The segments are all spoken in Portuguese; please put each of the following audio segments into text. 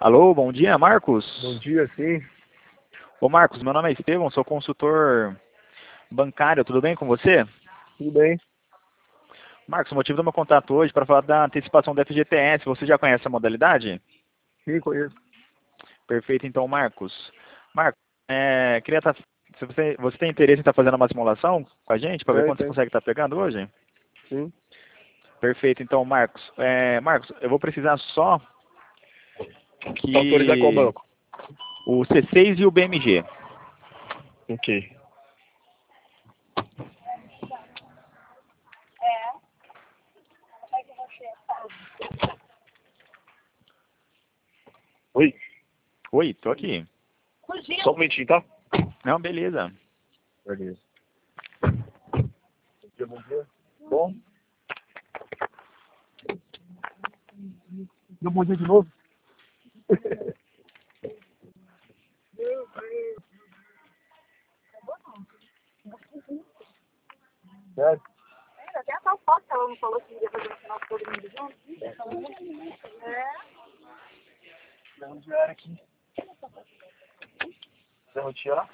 Alô, bom dia, Marcos. Bom dia, sim. Ô Marcos, meu nome é Estevão, sou consultor bancário, tudo bem com você? Tudo bem? Marcos, o motivo do meu contato hoje é para falar da antecipação do FGTS, você já conhece a modalidade? Sim, conheço. Perfeito, então, Marcos. Marcos, queria estar... Se você tem interesse em estar fazendo uma simulação com a gente, para ver quanto você Tem. consegue estar pegando hoje? Sim. Perfeito, então, Marcos. Marcos, eu vou precisar só Pra autorizar qual que banco? o C6 e o BMG. Ok. Oi? Oi, tô aqui. Só um momentinho, tá? Não, beleza. Beleza. Bom dia, bom dia. Bom? Deu bom dia de novo? Sério? Até a tal foto que ela não falou que ia fazer no final todo mundo junto. Dá um diário aqui. Você não tirar?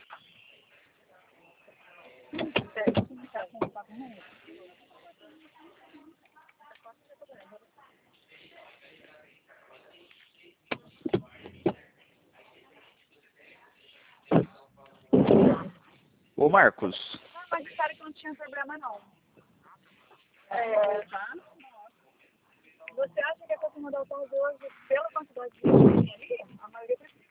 Ô Marcos, Mas disseram que não tinha problema, não. Você acha que a questão da autor hoje, pela quantidade de gente que tem ali, a maioria precisa.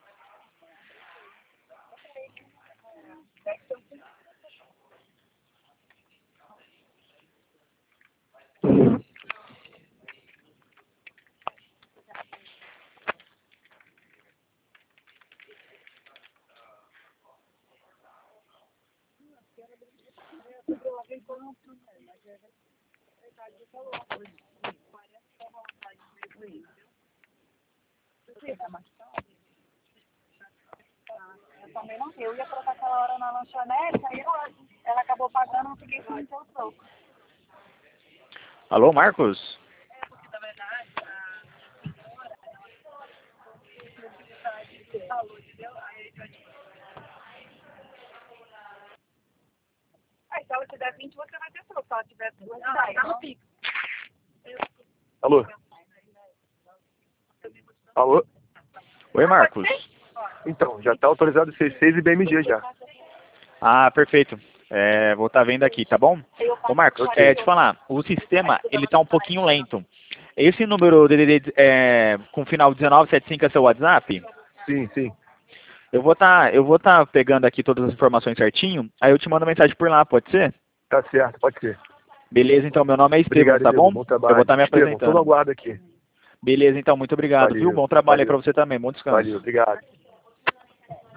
Eu também não sei. Eu ia colocar aquela hora na lanchonete, aí ela acabou pagando, eu fiquei sem o troco. alô Marcos? Aí se ela tiver 20, você vai ter troco. Se ela tiver 2, vai. Tá no pico. Alô? Alô? Oi Marcos. Então, já tá autorizado C6 e BMG já. Ah, perfeito. Vou estar vendo aqui, tá bom? Ô Marcos, Ok. te falar, o sistema, ele tá um pouquinho lento. Esse número DDD com final 1975 é seu WhatsApp? Sim, sim. Eu vou tá pegando aqui todas as informações certinho, aí eu te mando mensagem por lá, pode ser? Tá certo, pode ser. Beleza, então, meu nome é Estevão, Obrigado, tá Diego. bom? Bom Eu vou trabalho. estar me Estevão, tô no apresentando. aguardo aqui. Beleza, então, muito obrigado, viu? Valeu, Bom trabalho aí pra valeu. você também, bom descanso. Valeu, obrigado.